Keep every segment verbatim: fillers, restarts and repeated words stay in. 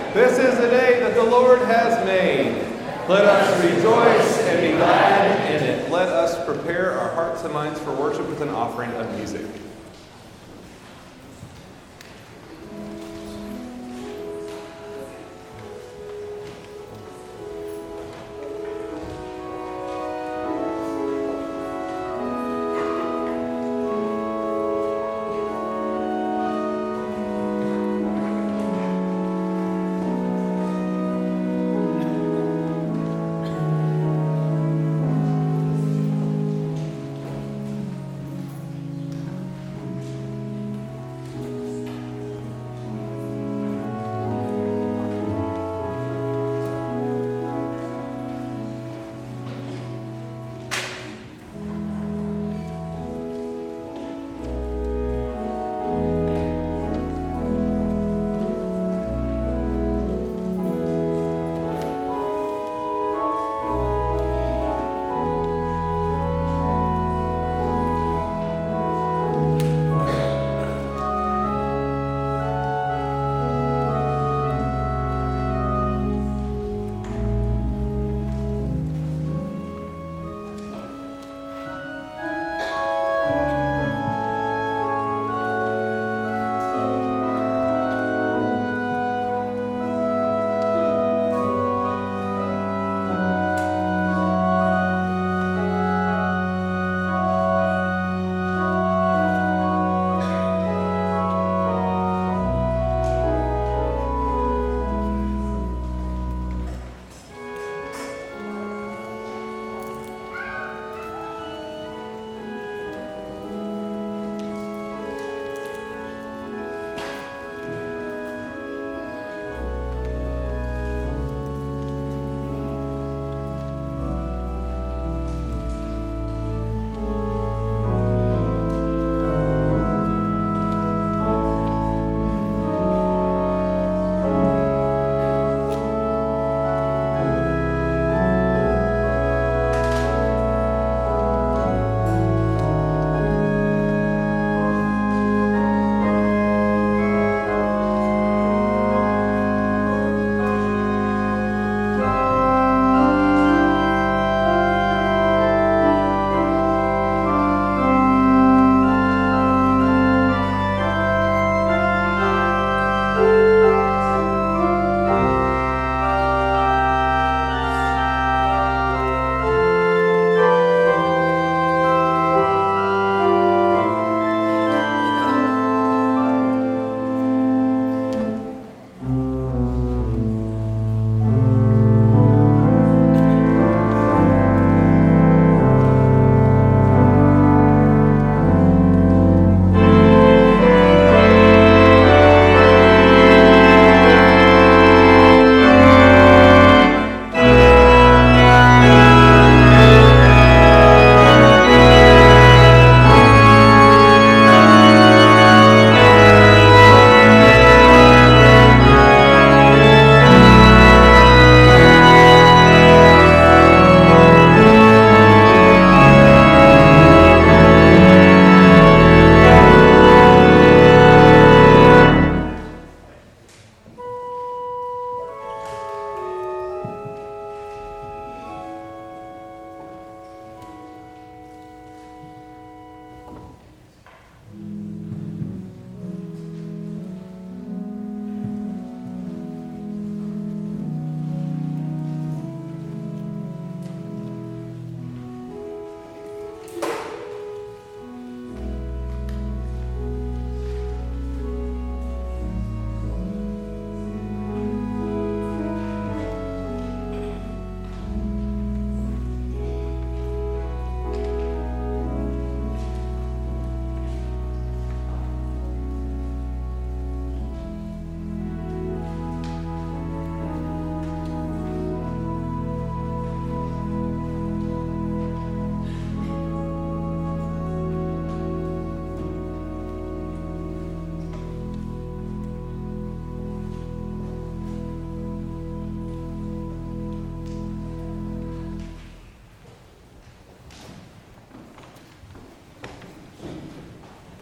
This is the day that the Lord has made. Let us rejoice and be glad in it. Let us prepare our hearts and minds for worship with an offering of music.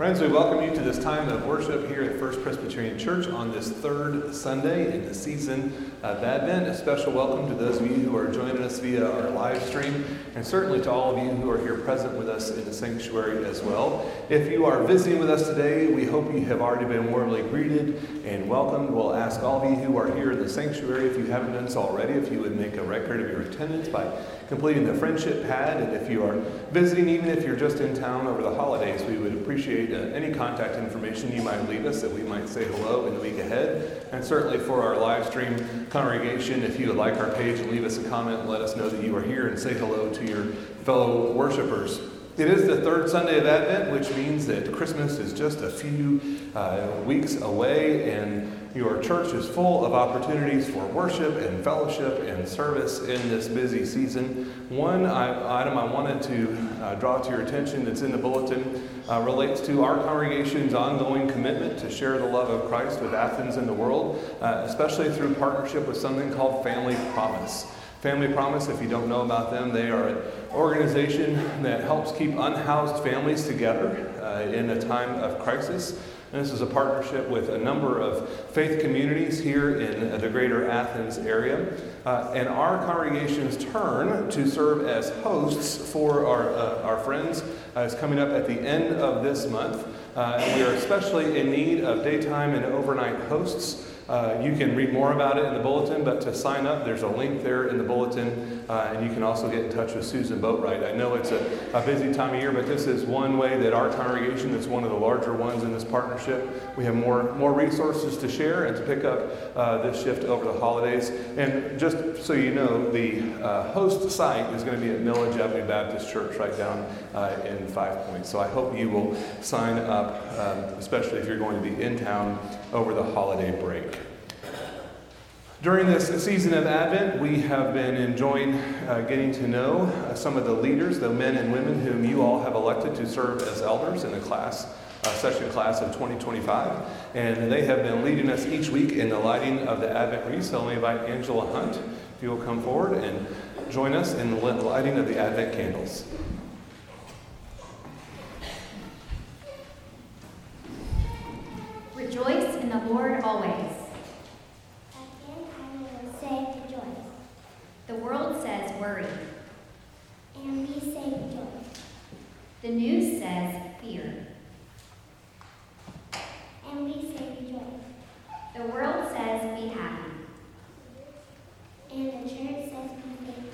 Friends, we welcome you to this time of worship here at First Presbyterian Church on this third Sunday in the season of Advent. A special welcome to those of you who are joining us via our live stream, and certainly to all of you who are here present with us in the sanctuary as well. If you are visiting with us today, we hope you have already been warmly greeted and welcomed. We'll ask all of you who are here in the sanctuary, if you haven't done so already, if you would make a record of your attendance by completing the friendship pad. And if you are visiting, even if you're just in town over the holidays, we would appreciate uh, any contact information you might leave us that we might say hello in the week ahead. And certainly for our live stream congregation, if you would like our page and leave us a comment and let us know that you are here and say hello to your fellow worshipers. It is the third Sunday of Advent, which means that Christmas is just a few uh, weeks away, and your church is full of opportunities for worship and fellowship and service in this busy season. One I, item I wanted to uh, draw to your attention that's in the bulletin uh, relates to our congregation's ongoing commitment to share the love of Christ with Athens and the world, uh, especially through partnership with something called Family Promise. Family Promise, if you don't know about them, they are an organization that helps keep unhoused families together uh, in a time of crisis. And this is a partnership with a number of faith communities here in uh, the greater Athens area. Uh, and our congregation's turn to serve as hosts for our, uh, our friends uh, is coming up at the end of this month. Uh, and we are especially in need of daytime and overnight hosts. Uh, you can read more about it in the bulletin, but to sign up, there's a link there in the bulletin, uh, and you can also get in touch with Susan Boatwright. I know it's a, a busy time of year, but this is one way that our congregation is one of the larger ones in this partnership. We have more, more resources to share and to pick up uh, this shift over the holidays. And just so you know, the uh, host site is going to be at Millage Avenue Baptist Church right down uh, in Five Points. So I hope you will sign up, um, especially if you're going to be in town over the holiday break. During this season of Advent, we have been enjoying uh, getting to know uh, some of the leaders, the men and women whom you all have elected to serve as elders in the class, uh, session class of twenty twenty-five. And they have been leading us each week in the lighting of the Advent wreath. So I'll invite Angela Hunt, if you will come forward and join us in the lighting of the Advent candles. Rejoice in the Lord always. The world says worry. And we say rejoice. The news says fear. And we say rejoice. The world says be happy. And the church says be faithful.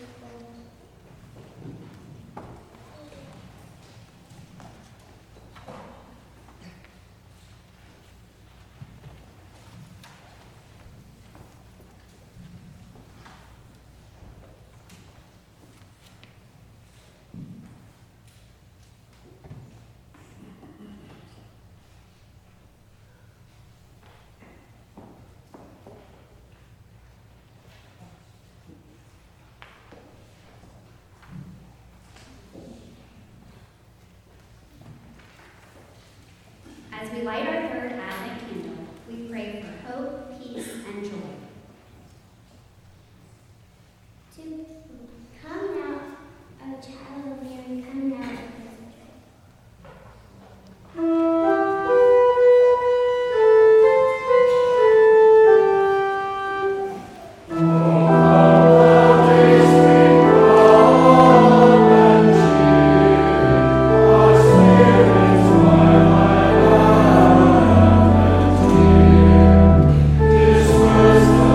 As we light our third Advent candle, we pray for hope, peace, and joy. To come now, O child of Mary, come now. This was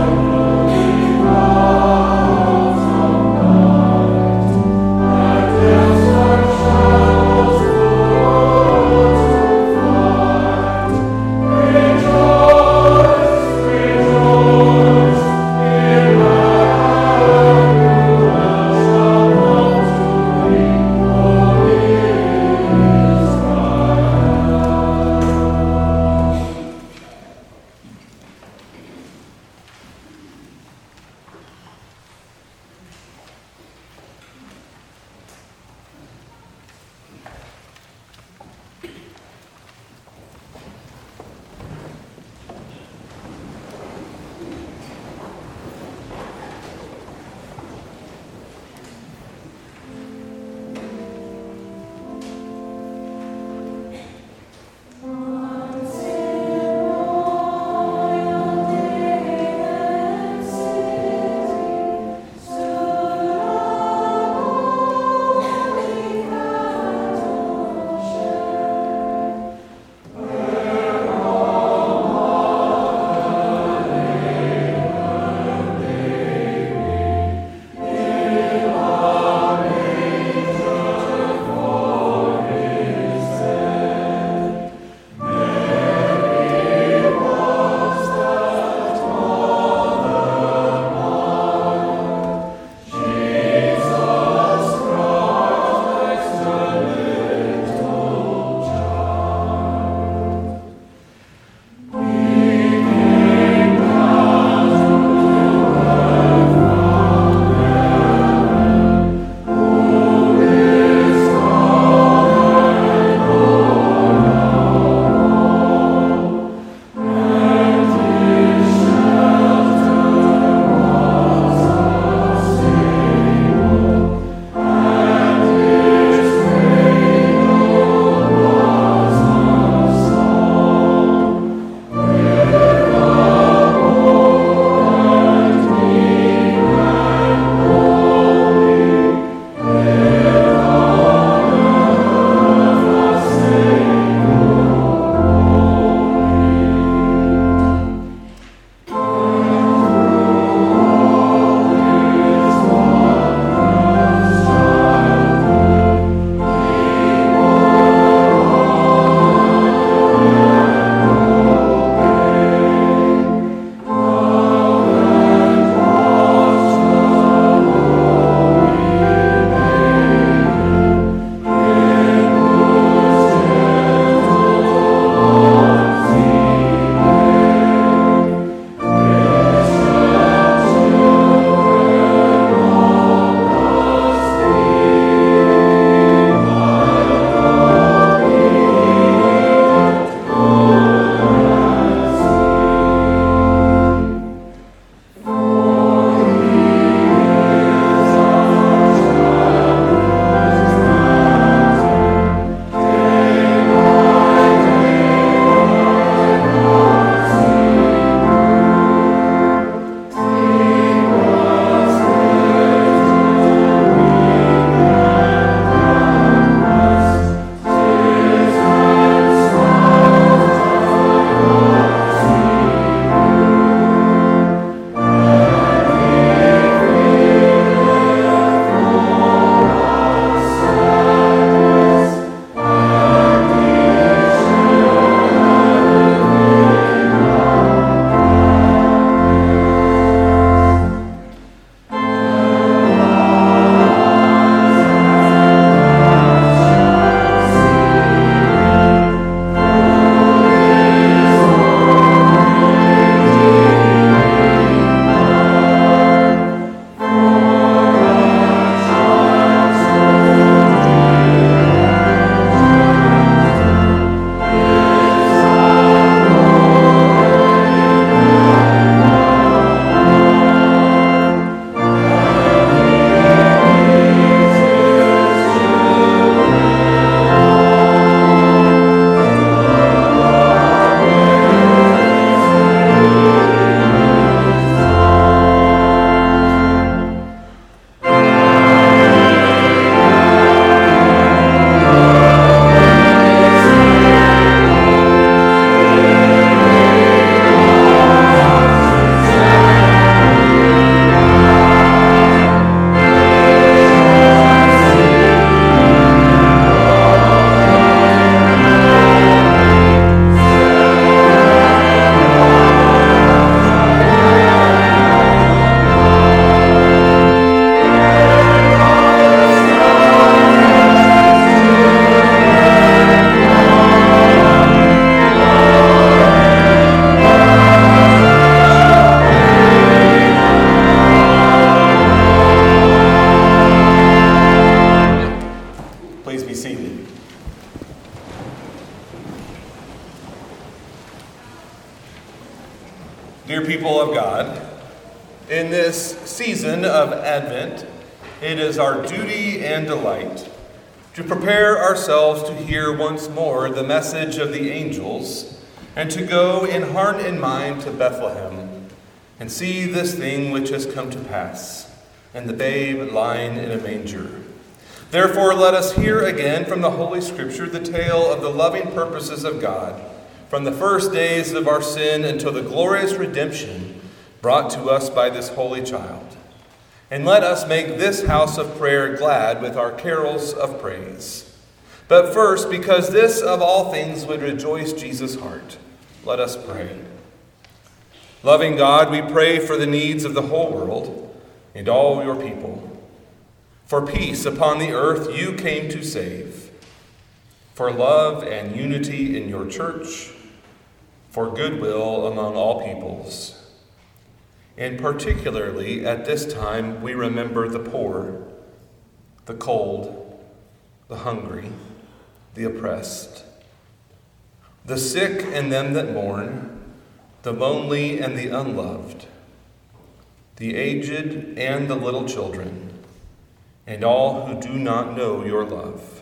God, in this season of Advent, it is our duty and delight to prepare ourselves to hear once more the message of the angels and to go in heart and mind to Bethlehem and see this thing which has come to pass, and the babe lying in a manger. Therefore, let us hear again from the Holy Scripture the tale of the loving purposes of God, from the first days of our sin until the glorious redemption brought to us by this holy child. And let us make this house of prayer glad with our carols of praise. But first, because this of all things would rejoice Jesus' heart, let us pray. Loving God, we pray for the needs of the whole world and all your people. For peace upon the earth you came to save. For love and unity in your church. For goodwill among all peoples. And particularly at this time we remember the poor, the cold, the hungry, the oppressed, the sick and them that mourn, the lonely and the unloved, the aged and the little children, and all who do not know your love.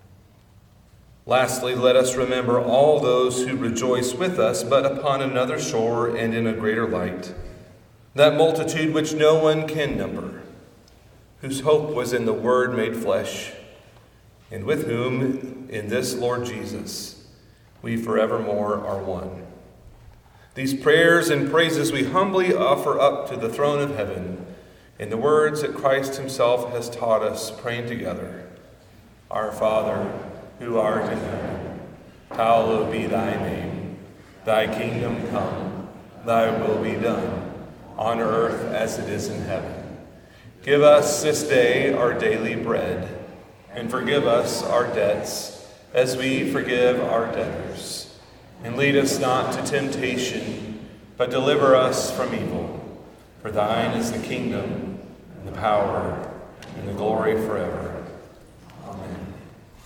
Lastly, let us remember all those who rejoice with us, but upon another shore and in a greater light, that multitude which no one can number, whose hope was in the Word made flesh, and with whom, in this Lord Jesus, we forevermore are one. These prayers and praises we humbly offer up to the throne of heaven, in the words that Christ himself has taught us, praying together. Our Father, who art in heaven, hallowed be thy name. Thy kingdom come, thy will be done, on earth as it is in heaven. Give us this day our daily bread, and forgive us our debts, as we forgive our debtors. And lead us not to temptation, but deliver us from evil. For thine is the kingdom, and the power, and the glory forever. Amen.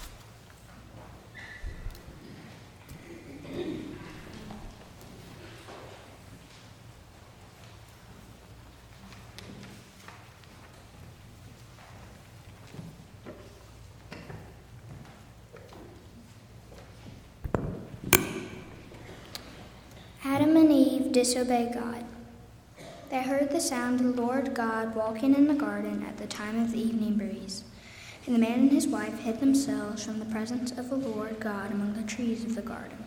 Adam and Eve disobeyed God. They heard the sound of the Lord God walking in the garden at the time of the evening breeze. And the man and his wife hid themselves from the presence of the Lord God among the trees of the garden.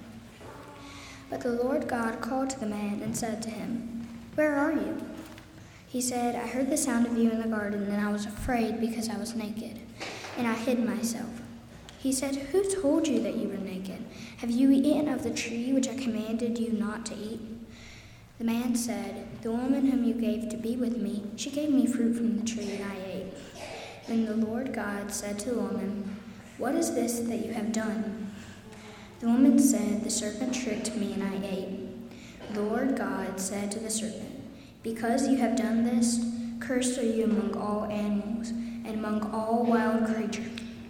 But the Lord God called to the man and said to him, "Where are you?" He said, "I heard the sound of you in the garden, and I was afraid because I was naked, and I hid myself." He said, "Who told you that you were naked? Have you eaten of the tree which I commanded you not to eat?" The man said, "The woman whom you gave to be with me, she gave me fruit from the tree, and I ate." Then the Lord God said to the woman, "What is this that you have done?" The woman said, "The serpent tricked me, and I ate." The Lord God said to the serpent, "Because you have done this, cursed are you among all animals, and among all wild creatures.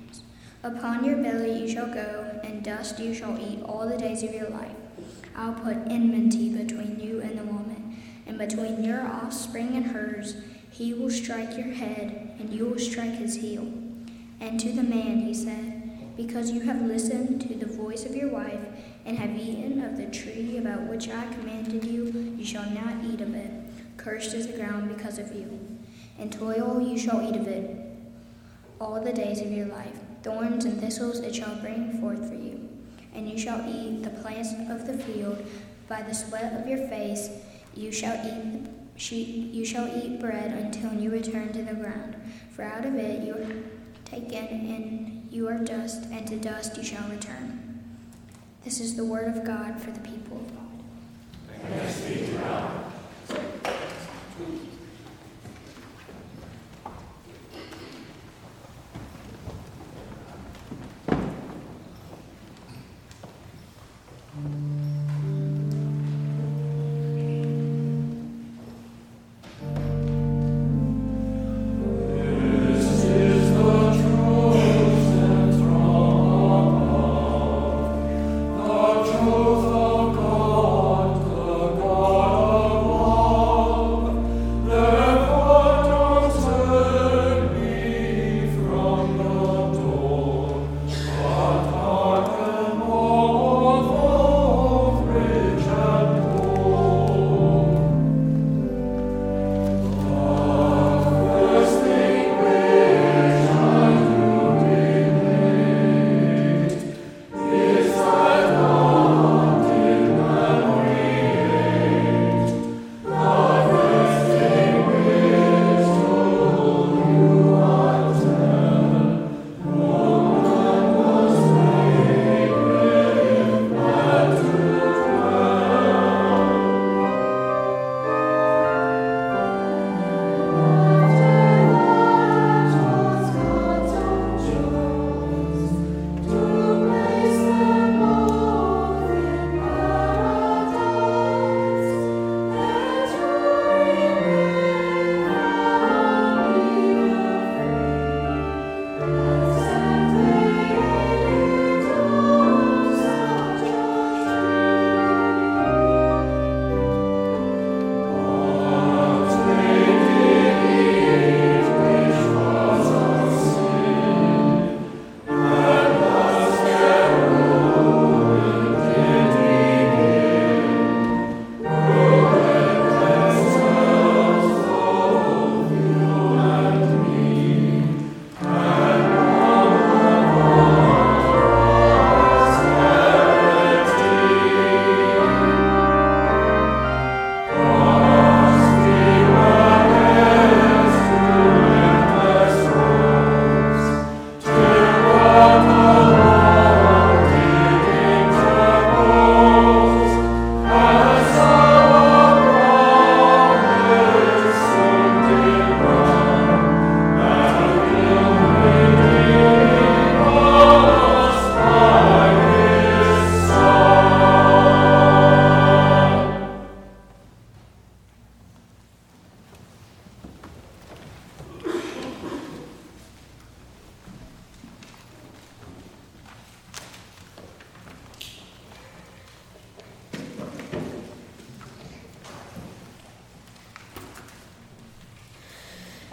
Upon your belly you shall go, and dust you shall eat all the days of your life. I'll put enmity between you and the woman, and between your offspring and hers. He will strike your head, and you will strike his heel." And to the man he said, "Because you have listened to the voice of your wife, and have eaten of the tree about which I commanded you, you shall not eat of it. Cursed is the ground because of you. In toil you shall eat of it all the days of your life. Thorns and thistles it shall bring forth for you. And you shall eat the plants of the field. By the sweat of your face you shall eat you shall eat bread until you return to the ground. For out of it you are taken, and you are dust, and to dust you shall return." This is the word of God for the people of God. Thanks be to God. Truth of God, the God of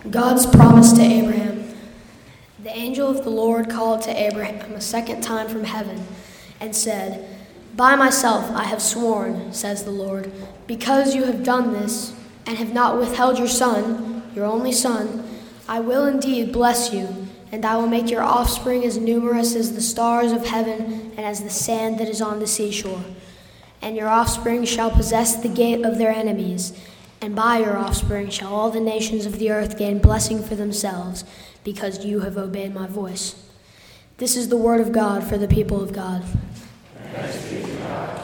God's promise to Abraham. The angel of the Lord called to Abraham a second time from heaven and said, "By myself I have sworn, says the Lord, because you have done this and have not withheld your son, your only son, I will indeed bless you, and I will make your offspring as numerous as the stars of heaven and as the sand that is on the seashore. And your offspring shall possess the gate of their enemies, and by your offspring shall all the nations of the earth gain blessing for themselves, because you have obeyed my voice." This is the word of God for the people of God. Thanks be to God.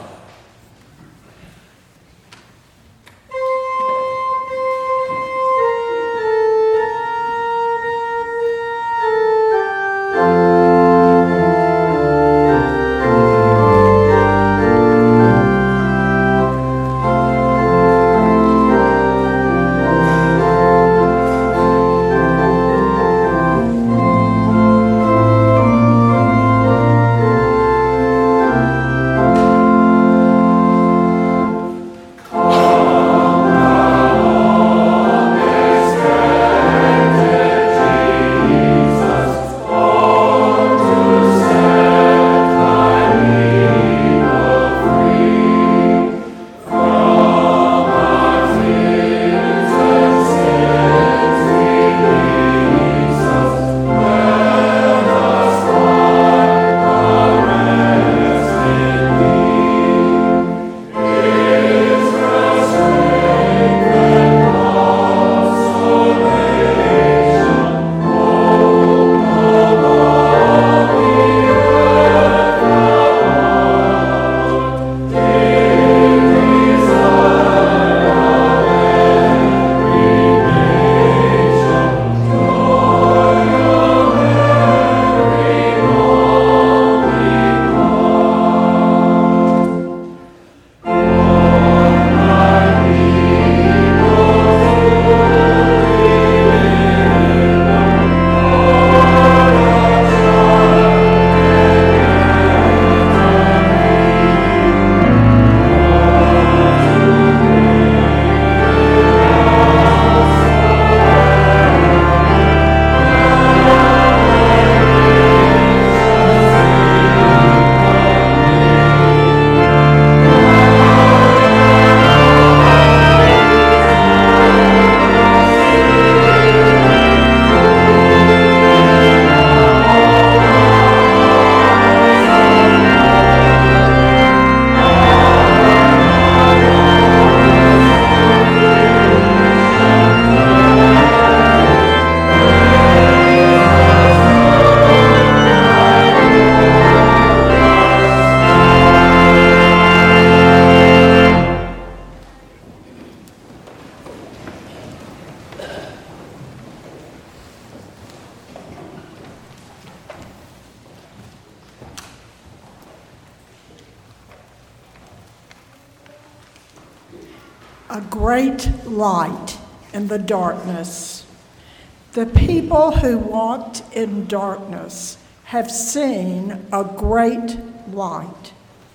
A great light in the darkness. The people who walked in darkness have seen a great light.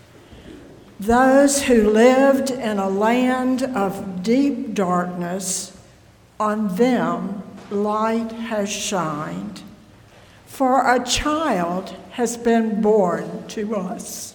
Those who lived in a land of deep darkness, on them light has shined. For a child has been born to us.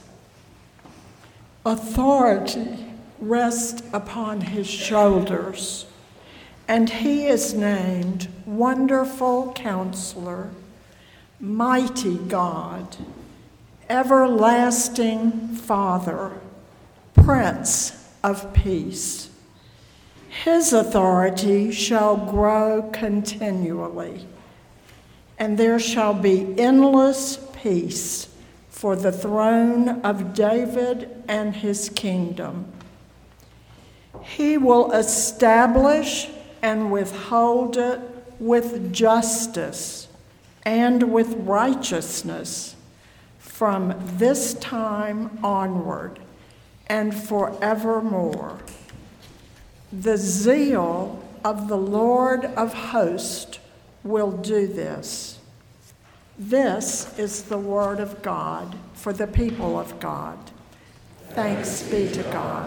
Authority rests upon his shoulders, and he is named Wonderful Counselor, Mighty God, Everlasting Father, Prince of Peace. His authority shall grow continually, and there shall be endless peace for the throne of David and his kingdom. He will establish and withhold it with justice and with righteousness from this time onward and forevermore. The zeal of the Lord of hosts will do this. This is the word of God for the people of God. Thanks be to God.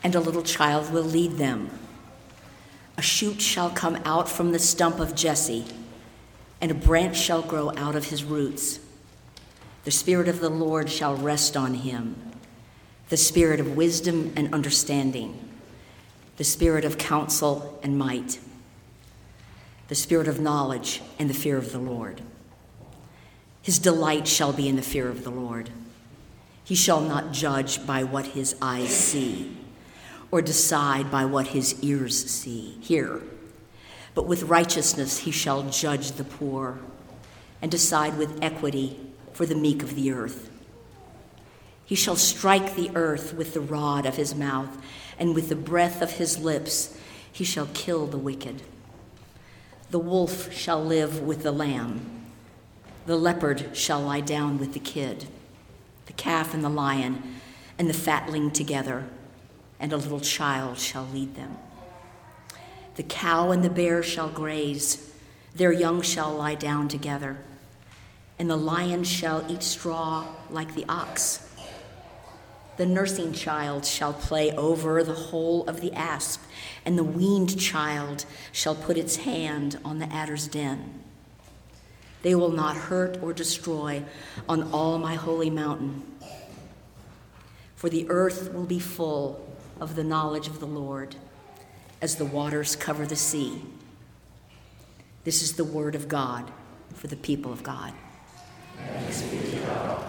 and a little child will lead them. A shoot shall come out from the stump of Jesse, and a branch shall grow out of his roots. The Spirit of the Lord shall rest on him, the Spirit of wisdom and understanding, the Spirit of counsel and might, the Spirit of knowledge and the fear of the Lord. His delight shall be in the fear of the Lord. He shall not judge by what his eyes see, or decide by what his ears see, hear. But with righteousness he shall judge the poor, and decide with equity for the meek of the earth. He shall strike the earth with the rod of his mouth, and with the breath of his lips he shall kill the wicked. The wolf shall live with the lamb. The leopard shall lie down with the kid, the calf and the lion, and the fatling together, and a little child shall lead them. The cow and the bear shall graze, their young shall lie down together, and the lion shall eat straw like the ox. The nursing child shall play over the hole of the asp, and the weaned child shall put its hand on the adder's den. They will not hurt or destroy on all my holy mountain, for the earth will be full of the knowledge of the Lord, as the waters cover the sea. This is the word of God for the people of God. Thanks be to God.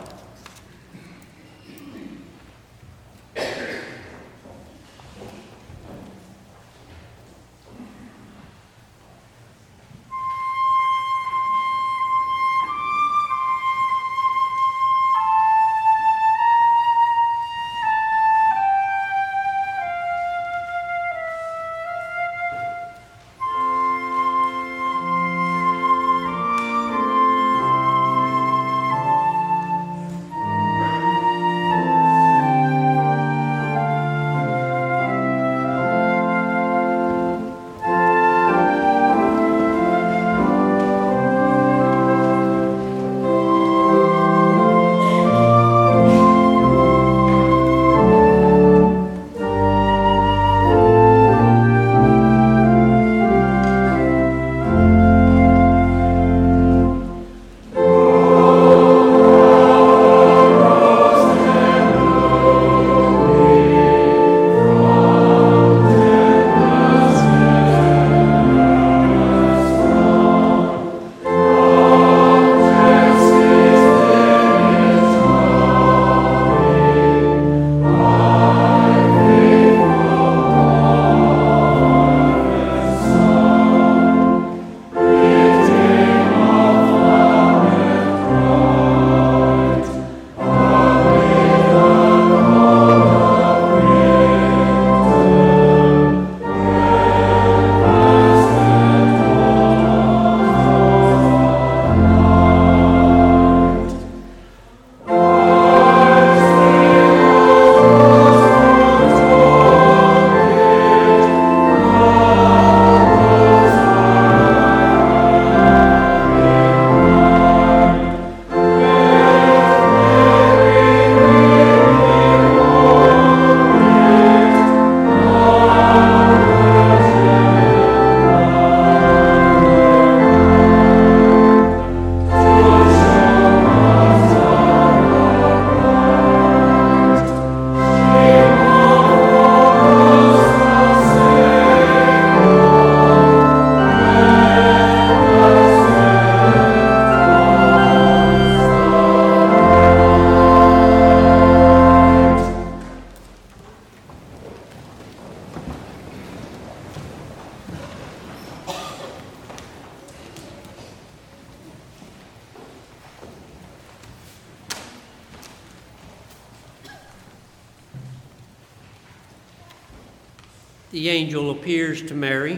The angel appears to Mary.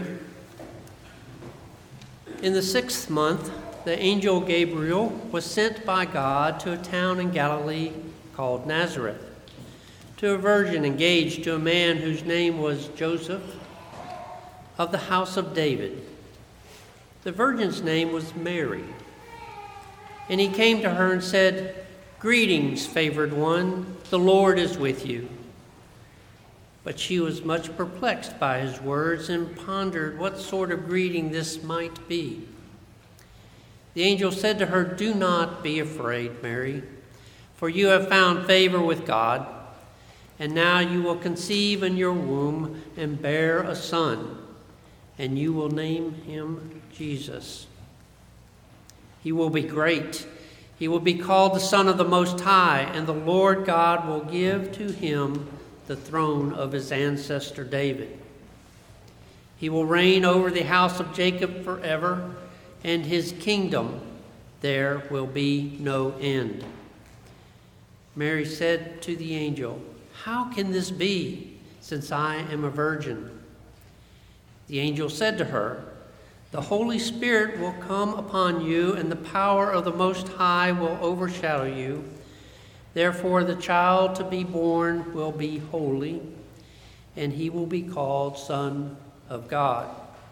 In the sixth month, the angel Gabriel was sent by God to a town in Galilee called Nazareth, to a virgin engaged to a man whose name was Joseph, of the house of David. The virgin's name was Mary. And he came to her and said, "Greetings, favored one, the Lord is with you." But she was much perplexed by his words and pondered what sort of greeting this might be. The angel said to her, "Do not be afraid, Mary, for you have found favor with God. And now you will conceive in your womb and bear a son, and you will name him Jesus. He will be great. He will be called the Son of the Most High, and the Lord God will give to him the throne of his ancestor David. He will reign over the house of Jacob forever, and his kingdom there will be no end." Mary said to the angel, "How can this be, since I am a virgin?" The angel said to her, "The Holy Spirit will come upon you, and the power of the Most High will overshadow you. Therefore the child to be born will be holy, and he will be called Son of God."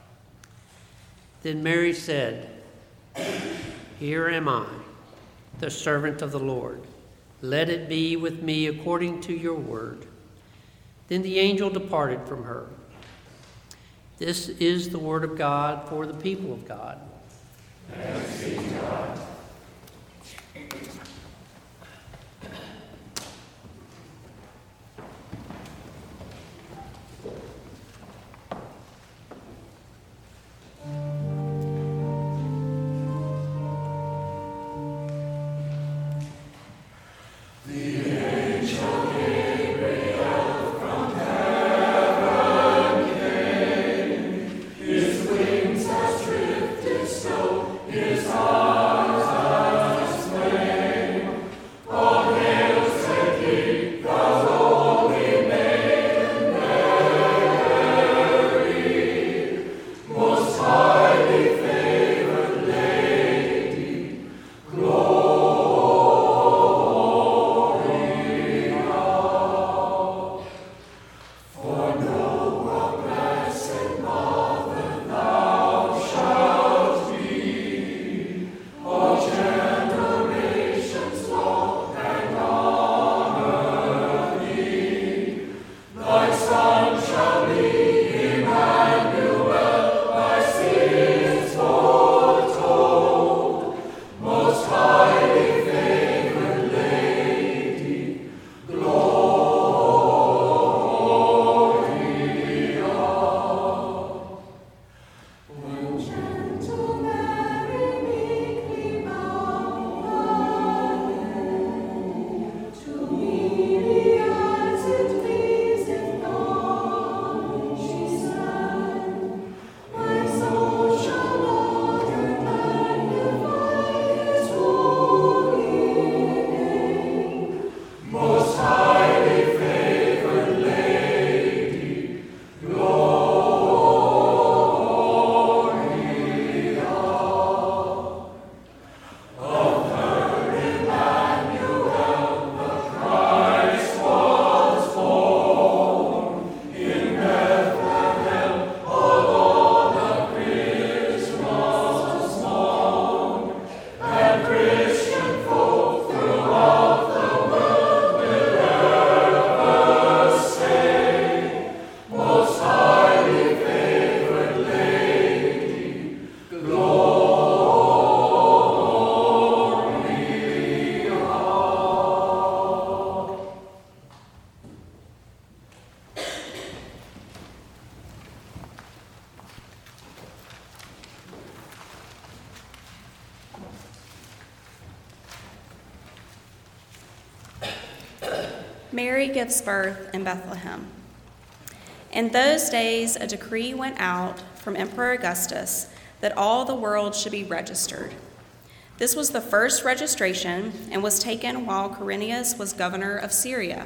Then Mary said, "Here am I, the servant of the Lord. Let it be with me according to your word." Then the angel departed from her. This is the word of God for the people of God. Thanks be to God. Mary gives birth in Bethlehem. In those days, a decree went out from Emperor Augustus that all the world should be registered. This was the first registration and was taken while Quirinius was governor of Syria.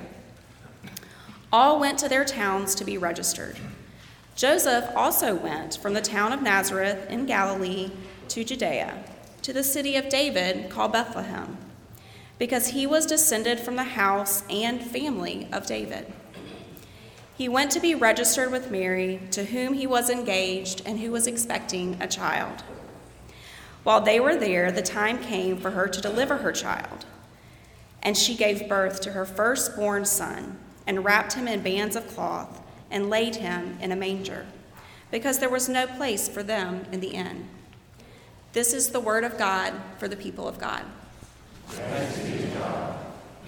All went to their towns to be registered. Joseph also went from the town of Nazareth in Galilee to Judea, to the city of David called Bethlehem, because he was descended from the house and family of David. He went to be registered with Mary, to whom he was engaged and who was expecting a child. While they were there, the time came for her to deliver her child, and she gave birth to her firstborn son, and wrapped him in bands of cloth and laid him in a manger, because there was no place for them in the inn. This is the word of God for the people of God. Thanks be to God.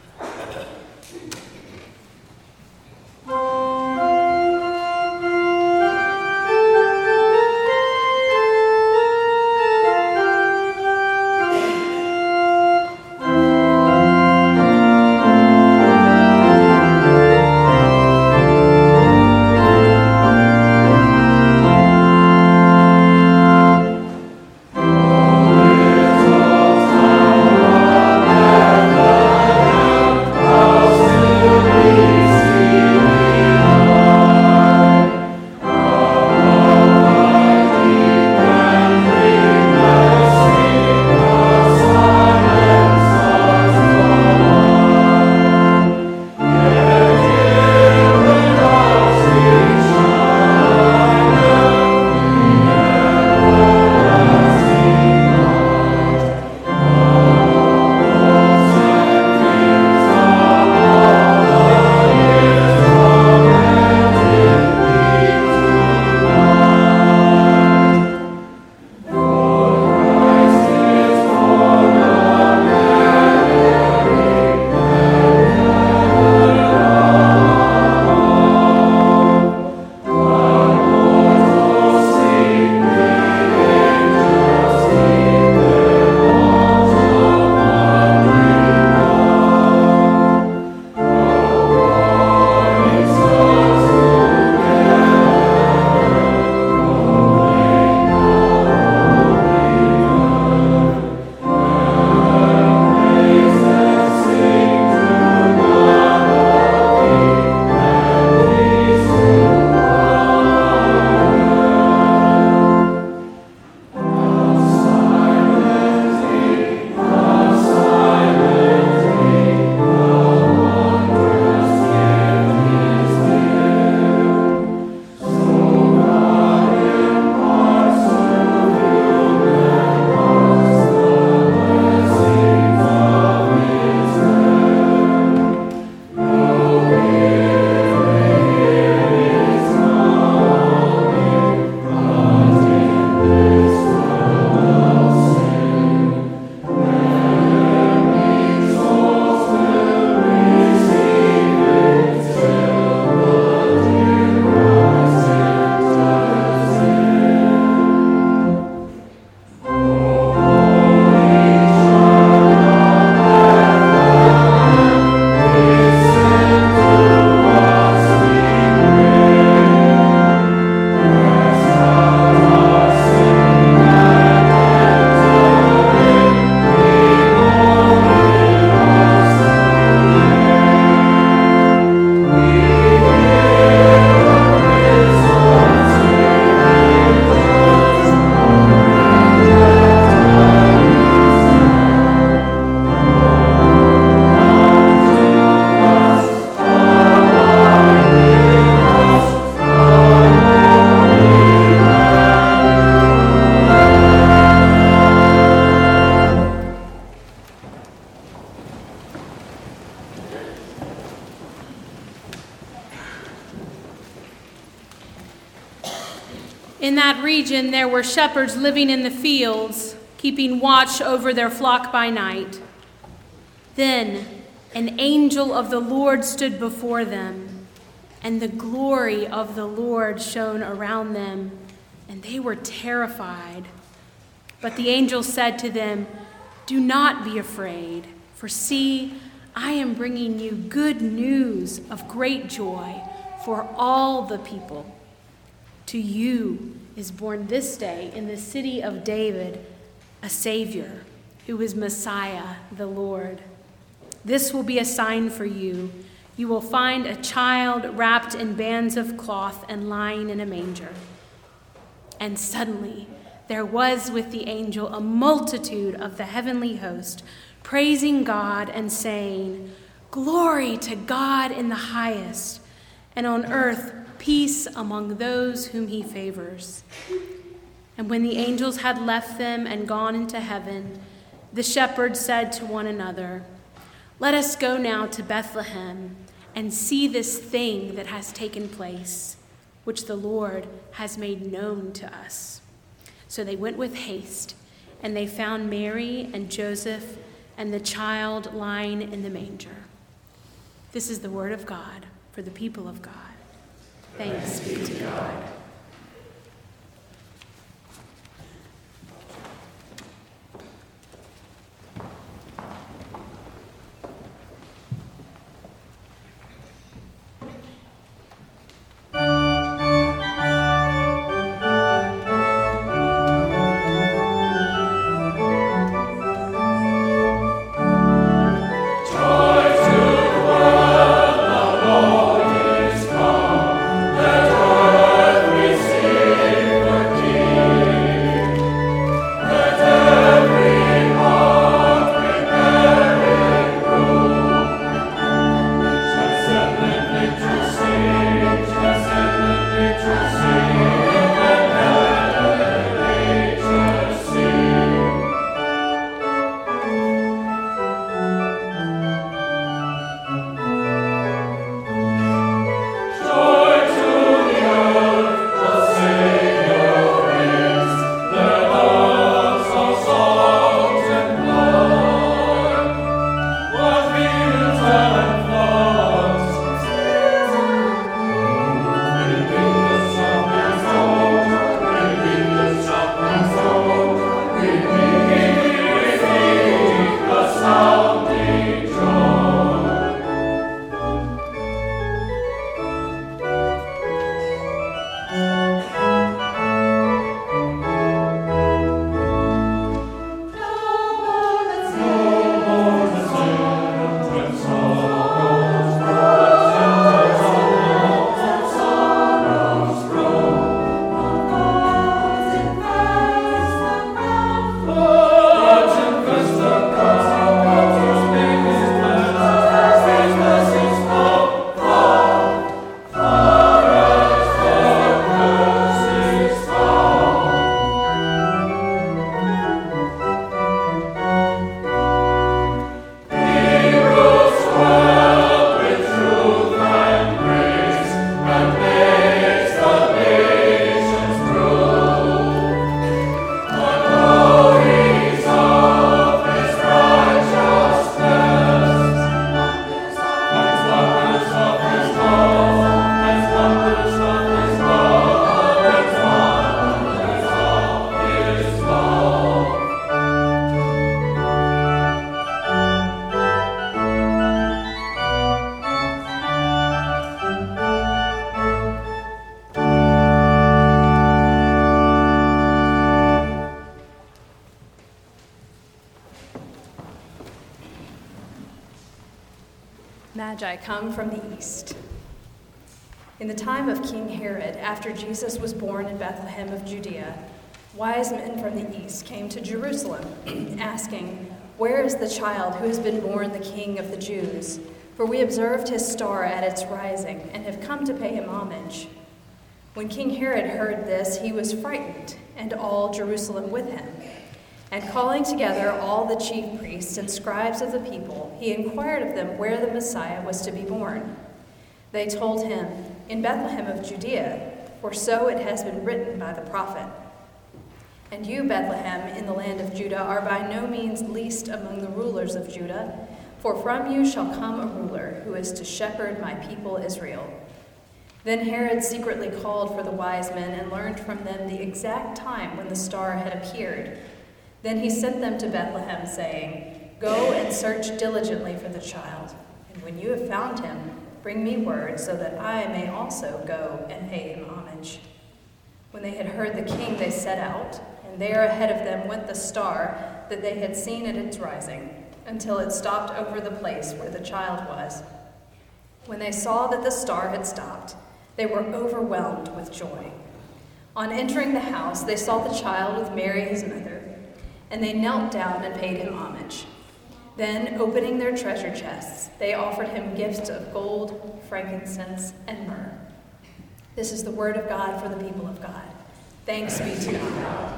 In that region there were shepherds living in the fields, keeping watch over their flock by night. Then an angel of the Lord stood before them, and the glory of the Lord shone around them, and they were terrified. But the angel said to them, "Do not be afraid, for see, I am bringing you good news of great joy for all the people. To you is born this day in the city of David a Savior, who is Messiah, the Lord. This will be a sign for you. You will find a child wrapped in bands of cloth and lying in a manger." And suddenly there was with the angel a multitude of the heavenly host, praising God and saying, "Glory to God in the highest, and on earth peace among those whom he favors." And when the angels had left them and gone into heaven, the shepherds said to one another, "Let us go now to Bethlehem and see this thing that has taken place, which the Lord has made known to us." So they went with haste, and they found Mary and Joseph and the child lying in the manger. This is the word of God for the people of God. Thanks be to God. Magi come from the east. In the time of King Herod, after Jesus was born in Bethlehem of Judea, wise men from the east came to Jerusalem, asking, "Where is the child who has been born the King of the Jews? For we observed his star at its rising and have come to pay him homage." When King Herod heard this, he was frightened, and all Jerusalem with him. And calling together all the chief priests and scribes of the people, he inquired of them where the Messiah was to be born. They told him, "In Bethlehem of Judea, for so it has been written by the prophet. And you, Bethlehem, in the land of Judah, are by no means least among the rulers of Judah, for from you shall come a ruler who is to shepherd my people Israel." Then Herod secretly called for the wise men and learned from them the exact time when the star had appeared. Then he sent them to Bethlehem, saying, "Go and search diligently for the child, and when you have found him, bring me word so that I may also go and pay him homage." When they had heard the king, they set out, and there ahead of them went the star that they had seen at its rising, until it stopped over the place where the child was. When they saw that the star had stopped, they were overwhelmed with joy. On entering the house, they saw the child with Mary his mother, and they knelt down and paid him homage. Then, opening their treasure chests, they offered him gifts of gold, frankincense, and myrrh. This is the word of God for the people of God. Thanks be to God.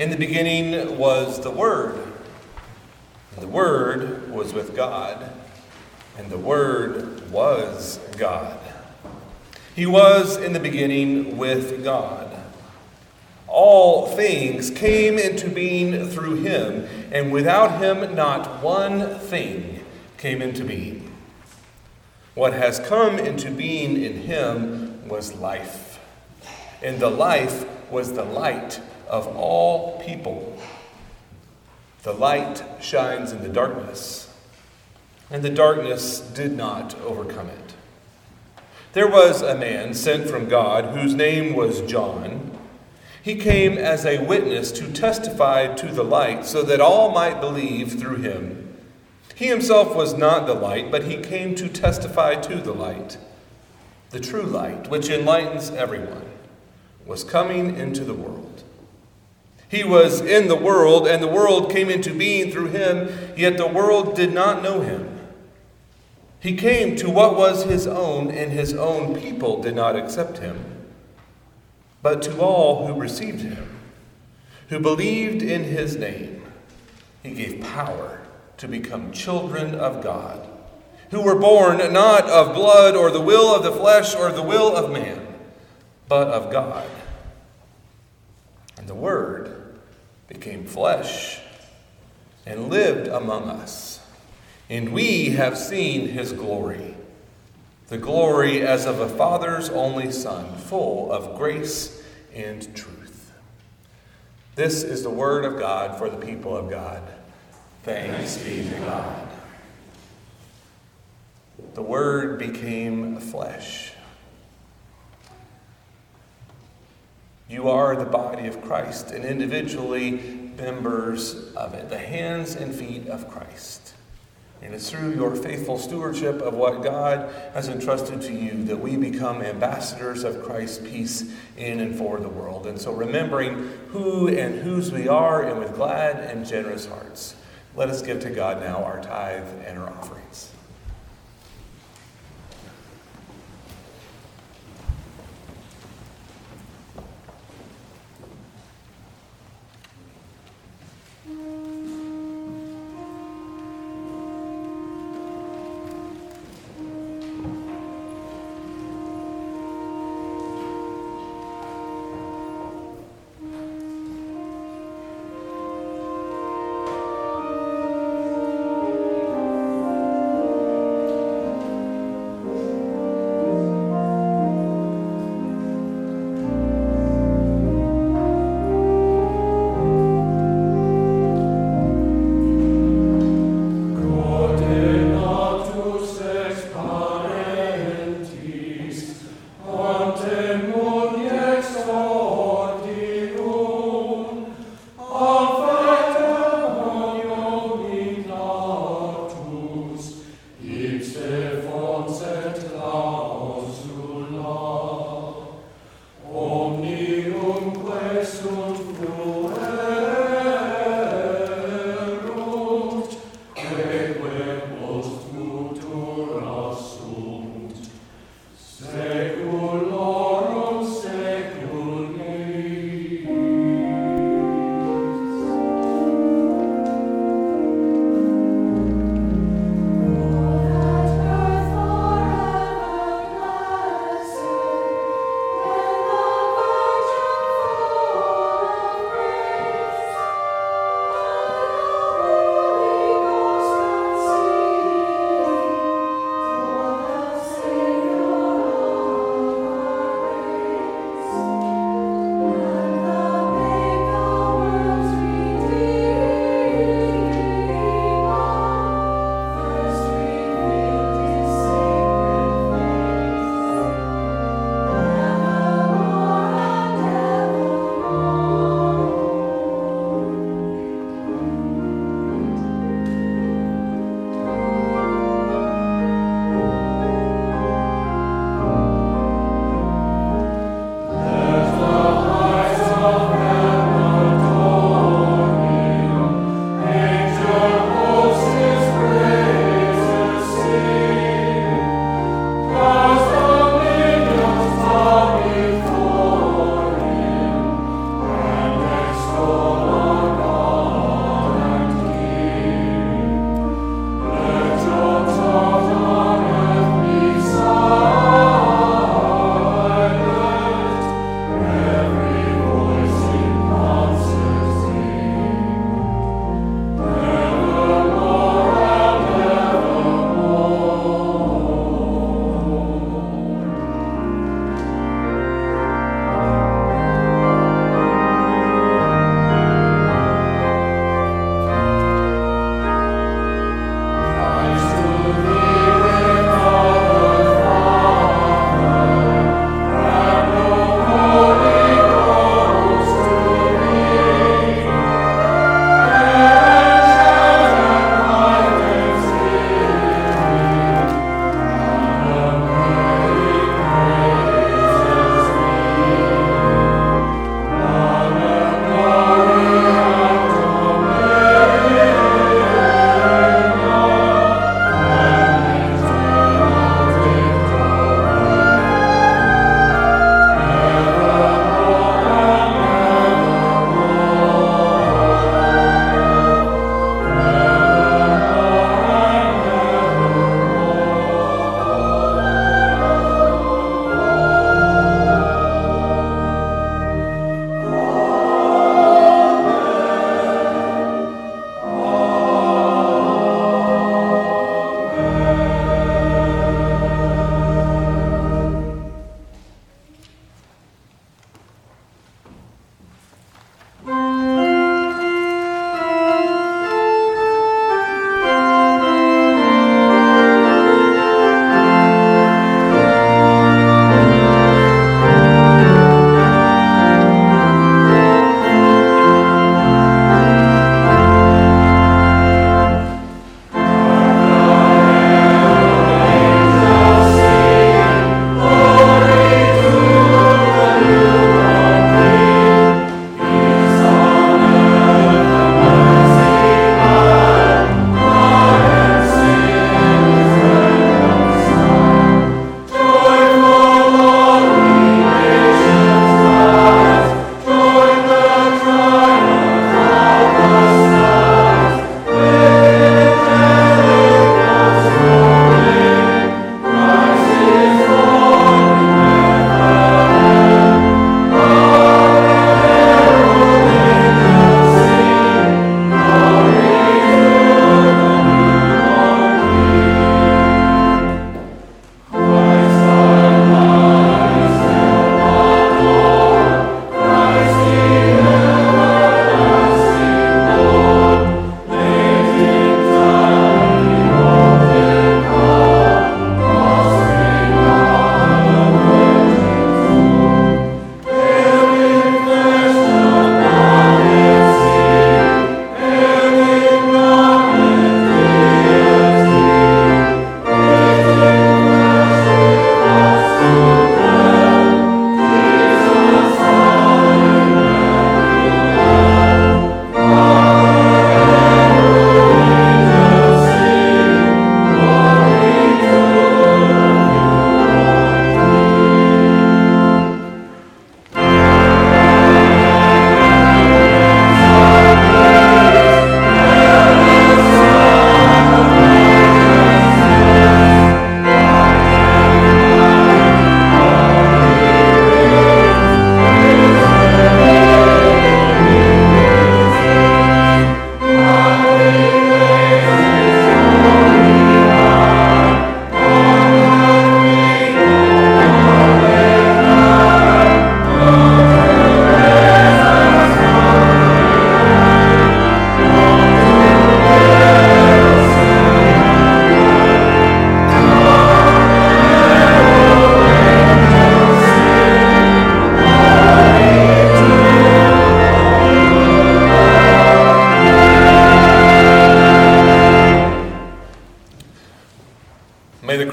In the beginning was the Word, and the Word was with God, and the Word was God. He was in the beginning with God. All things came into being through him, and without him not one thing came into being. What has come into being in him was life, and the life was the light of all people. The light shines in the darkness, and the darkness did not overcome it. There was a man sent from God whose name was John. He came as a witness to testify to the light, so that all might believe through him. He himself was not the light, but he came to testify to the light. The true light, which enlightens everyone, was coming into the world. He was in the world, and the world came into being through him, yet the world did not know him. He came to what was his own, and his own people did not accept him. But to all who received him, who believed in his name, he gave power to become children of God, who were born not of blood or the will of the flesh or the will of man, but of God. And the Word became flesh and lived among us. And we have seen his glory, the glory as of a Father's only Son, full of grace and truth. This is the word of God for the people of God. Thanks be to God. The Word became flesh. You are the body of Christ, and individually members of it, the hands and feet of Christ. And it's through your faithful stewardship of what God has entrusted to you that we become ambassadors of Christ's peace in and for the world. And so remembering who and whose we are, and with glad and generous hearts, let us give to God now our tithe and our offerings.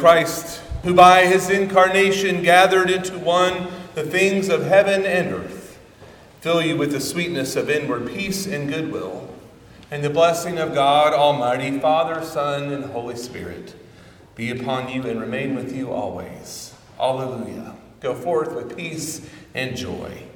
Christ, who by his incarnation gathered into one the things of heaven and earth, fill you with the sweetness of inward peace and goodwill, and the blessing of God Almighty, Father, Son, and Holy Spirit be upon you and remain with you always. Alleluia. Go forth with peace and joy.